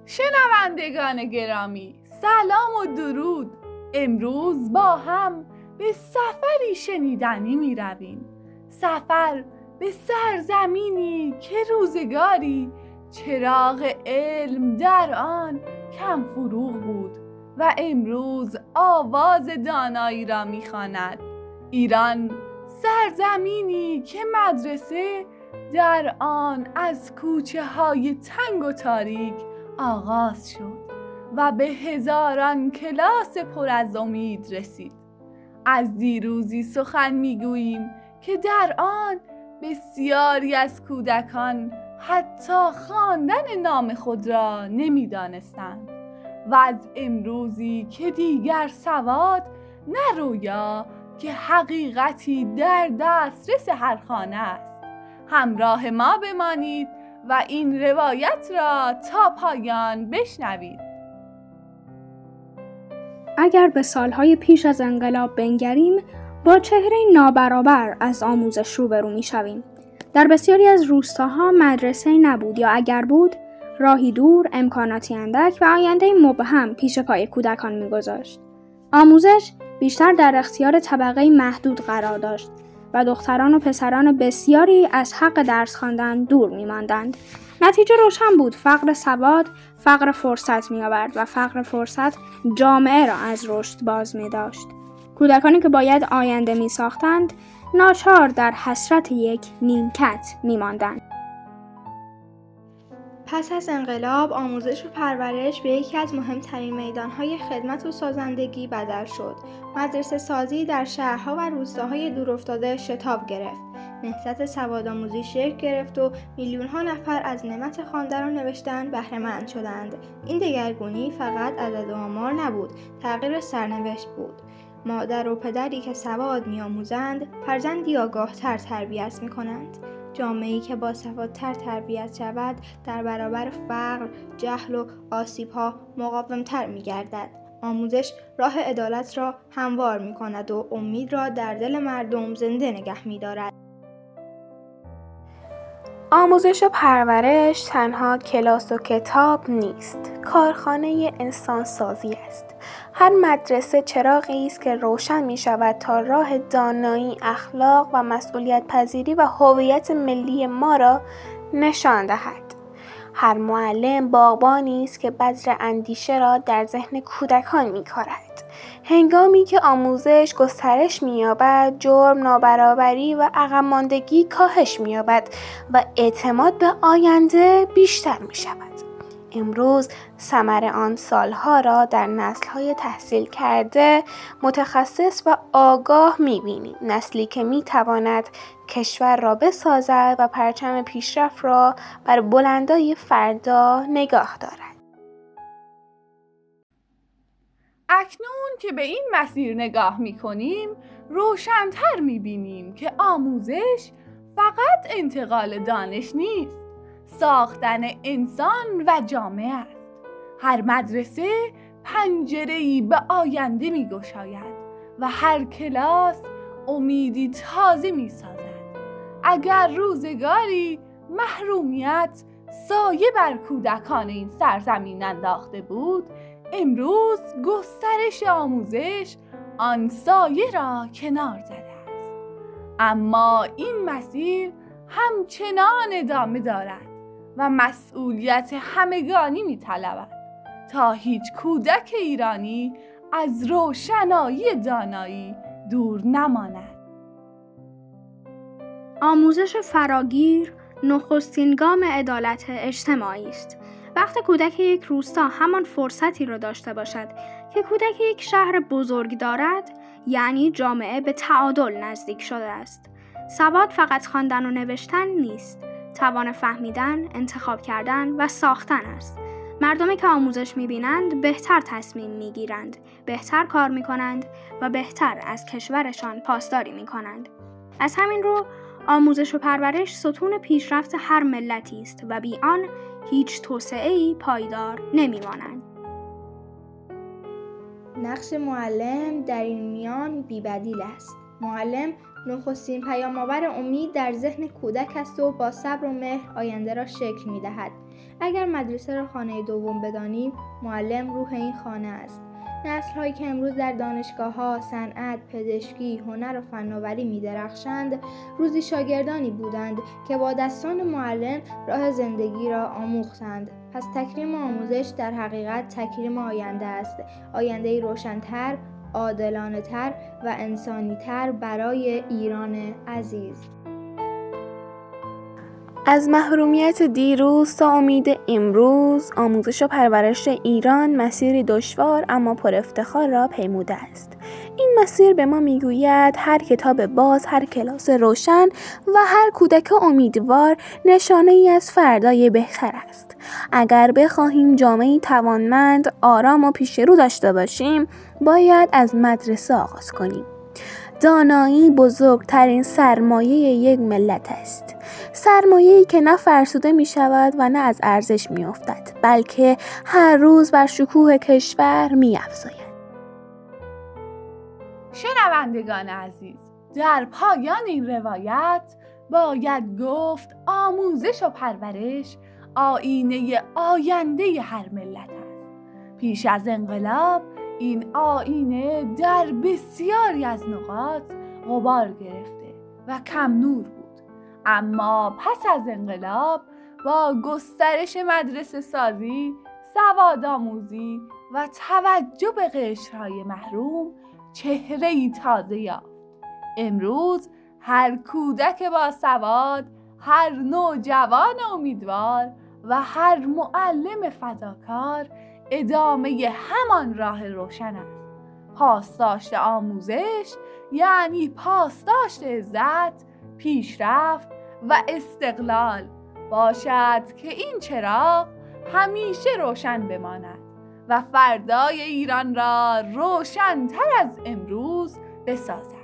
شنوندگان گرامی، سلام و درود. امروز با هم به سفری شنیدنی می رویم. سفر به سرزمینی که روزگاری چراغ علم در آن کم فروغ بود و امروز آواز دانایی را می خواند. ایران، سرزمینی که مدرسه در آن از کوچه های تنگ و تاریک آغاز شد و به هزاران کلاس پر از امید رسید. از دیروزی سخن میگوییم که در آن بسیاری از کودکان حتی خواندن نام خود را نمیدانستند و از امروزی که دیگر سواد نه رویا که حقیقتی در دسترس هر خانه است. همراه ما بمانید و این روایت را تا پایان بشنوید. اگر به سالهای پیش از انقلاب بنگریم، با چهره نابرابر از آموزش روبرو می‌شویم. در بسیاری از روستاها مدرسه‌ای نبود یا اگر بود، راهی دور، امکاناتی اندک و آینده مبهم پیش پای کودکان می‌گذاشت. آموزش بیشتر در اختیار طبقه محدود قرار داشت و دختران و پسران بسیاری از حق درس خواندن دور می‌ماندند. نتیجه روشن بود: فقر سواد فقر فرصت می‌آورد و فقر فرصت جامعه را از رشد باز می‌داشت. کودکانی که باید آینده می‌ساختند ناچار در حسرت یک نیمکت می‌ماندند. پس از انقلاب آموزش و پرورش به یکی از مهمترین میدانهای خدمت و سازندگی بدل شد. مدرسه سازی در شهرها و روستاهای دورافتاده شتاب گرفت. نهضت سوادآموزی شکل گرفت و میلیون‌ها نفر از نعمت خواندن و نوشتن بهره‌مند شدند. این دگرگونی فقط عدد و آمار نبود، تغییر سرنوشت بود. مادر و پدری که سواد می‌آموزند، فرزندی آگاه‌تر تربیت می‌کنند. جامعه‌ای که باسوادتر تربیت شود، در برابر فقر، جهل و آسیب‌ها مقاوم‌تر می‌گردد. آموزش راه عدالت را هموار می‌کند و امید را در دل مردم زنده نگه می‌دارد. آموزش و پرورش تنها کلاس و کتاب نیست، کارخانه انسان‌سازی است. هر مدرسه چراغی است که روشن می شود تا راه دانایی، اخلاق و مسئولیت پذیری و هویت ملی ما را نشان دهد. هر معلم باغبانی است که بذر اندیشه را در ذهن کودکان می کارد. هنگامی که آموزش گسترش می یابد، جرم، نابرابری و عقب ماندگی کاهش می یابد و اعتماد به آینده بیشتر می شود. امروز ثمر آن سالها را در نسل‌های تحصیل کرده، متخصص و آگاه می‌بینیم. نسلی که می‌تواند کشور را بسازد و پرچم پیشرفت را بر بلندای فردا نگاه دارد. اکنون که به این مسیر نگاه می‌کنیم، روشن‌تر می‌بینیم که آموزش فقط انتقال دانش نیست، ساختن انسان و جامعه است. هر مدرسه پنجره‌ای به آینده می‌گشاید و هر کلاس امیدی تازه می‌سازد. اگر روزگاری محرومیت سایه بر کودکان این سرزمین انداخته بود، امروز گسترش آموزش آن سایه را کنار زده است. اما این مسیر همچنان ادامه دارد و مسئولیت همگانی می‌طلبد تا هیچ کودک ایرانی از روشنایی دانایی دور نماند. آموزش فراگیر نخستین گام عدالت اجتماعی است. وقتی کودک یک روستا همان فرصتی را داشته باشد که کودک یک شهر بزرگ دارد، یعنی جامعه به تعادل نزدیک شده است. سواد فقط خواندن و نوشتن نیست، توان فهمیدن، انتخاب کردن و ساختن است. مردمی که آموزش می‌بینند بهتر تصمیم می‌گیرند، بهتر کار می‌کنند و بهتر از کشورشان پاسداری می‌کنند. از همین رو آموزش و پرورش ستون پیشرفت هر ملتی است و بی آن هیچ توسعه‌ای پایدار نمی‌ماند. نقش معلم در این میان بی‌بدیل است. معلم نخستین پیام‌آور امید در ذهن کودک است و با صبر و مهر آینده را شکل می‌دهد. اگر مدرسه را خانه دوم بدانیم، معلم روح این خانه است. نسل‌هایی که امروز در دانشگاه‌ها، صنعت، پزشکی، هنر و فناوری می‌درخشند، روزی شاگردانی بودند که با دستان معلم راه زندگی را آموختند. پس تکریم آموزش در حقیقت تکریم آینده است. آینده‌ای روشن‌تر، عادلانه‌تر و انسانی‌تر برای ایران عزیز. از محرومیت دیروز تا امید امروز، آموزش و پرورش ایران مسیری دشوار اما پر افتخار را پیموده است. این مسیر به ما میگوید هر کتاب باز، هر کلاس روشن و هر کودک امیدوار نشانه ای از فردای بهتر است. اگر بخواهیم جامعه‌ای توانمند، آرام و پیشرو داشته باشیم، باید از مدرسه آغاز کنیم. دانایی بزرگترین سرمایه یک ملت است. سرمایه‌ای که نه فرسوده می شود و نه از ارزش می افتد، بلکه هر روز بر شکوه کشور می افزاید. شنوندگان عزیز، در پایان این روایت باید گفت آموزش و پرورش آینه آینده هر ملت است. پیش از انقلاب این آینه در بسیاری از نقاط غبار گرفته و کم نور بود، اما پس از انقلاب با گسترش مدرسه سازی، سوادآموزی و توجه به قشرهای محروم چهره‌ای تازه یافت. امروز هر کودک با سواد، هر نوجوان امیدوار و هر معلم فداکار ادامه همان راه روشن است. پاسداشت آموزش یعنی پاسداشت عزت، پیشرفت و استقلال باشد که این چراغ همیشه روشن بماند و فردای ایران را روشن‌تر از امروز بسازد.